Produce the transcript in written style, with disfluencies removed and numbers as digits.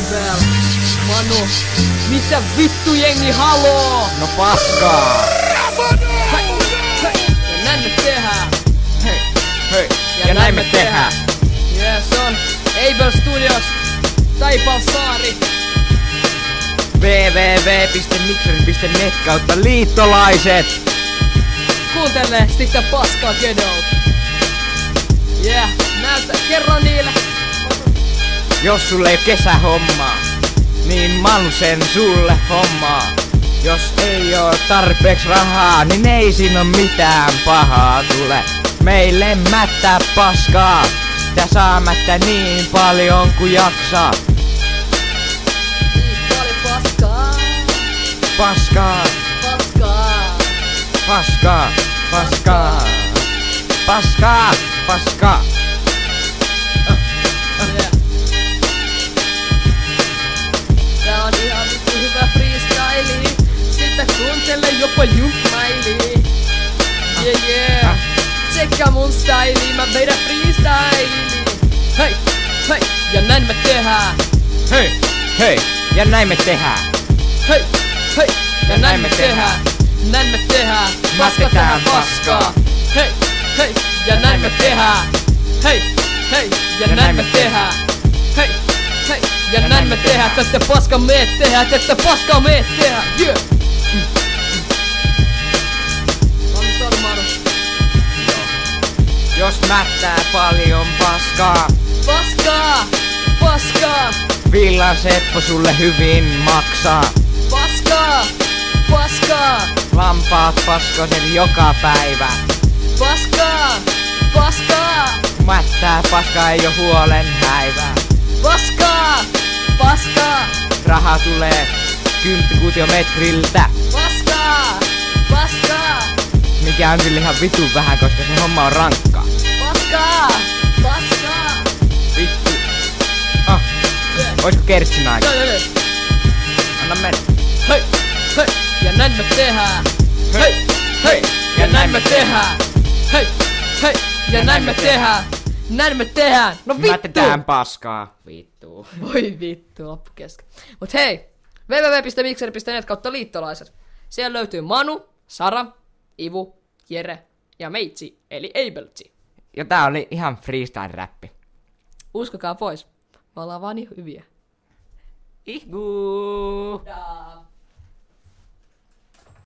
Abel, Manu, mitä vittu jengi haloo? No paskaa! Hei, hei, ja näin me tehdään. Hei, hei, ja näin me tehdään. Se on Abel Studios, Taipalsaari. www.mixer.net kautta liittolaiset. Kuuntele sitä paskaa Gedout. Kerro niille. Jos sulle ei oo kesähommaa, niin Manu sen sulle hommaa. Jos ei oo tarpeeks rahaa, niin ei siinä oo mitään pahaa tule. Meille mättää paskaa, sitä saamatta niin paljon kuin jaksaa. Niin paljon paskaa. Paskaa, Paskaa. paskaa, paskaa, paskaa, paskaa. Tää on ihan vittu hyvä freestyle. Sitä kuuntele jopa junkmaili. Tsekkaa mun styli, mä vedän freestyle. Hei, hei, ja näin me tehdään. Hei, hei, ja näin me tehdään. Hei, hei, ja näin me tehdään. Näin me tehdään, paska tehdään paskaa. Hei, hei, ja näin me tehdään. Hei, hei, ja näin me tehdään. Hei, hei, ja näin me tehdään. Tästä paska meet tehdään, tästä paskaa meet tehdään. Yeah. Valmistaudu Manu. Jos mättää paljon paskaa, Paskaa, paskaa, Villan Seppo sulle hyvin maksaa. paskaa, paskaa, Lampaat paskosen joka päivä. paskaa, paskaa, Mättää paskaa ei oo huolen häivää. paskaa, paskaa, Raha tulee 10 kuutiometriltä, paskaa, paskaa, mikä on kyllä ihan vitun vähän, koska se homma on rankkaa. paskaa, paskaa. Vittu. Oisko kertsin aika? Anna mennä. Hei, hei, ja näin me tehdään. Hei, hei, ja näin me tehdään. Hei, hei, ja näin me tehdään. Näin me tehdään. No vittu. Mätetään paskaa. Vittu. Voi vittu, loppu kesken. Mut hei, www.mixer.net kautta liittolaiset. Siellä löytyy Manu, Sara, Ivu, Jere ja meitsi, eli Abeltsi. Ja tää oli ihan freestyle-räppi. Uskokaa pois, me ollaan vaan niin hyviä. Ihguu. Daa.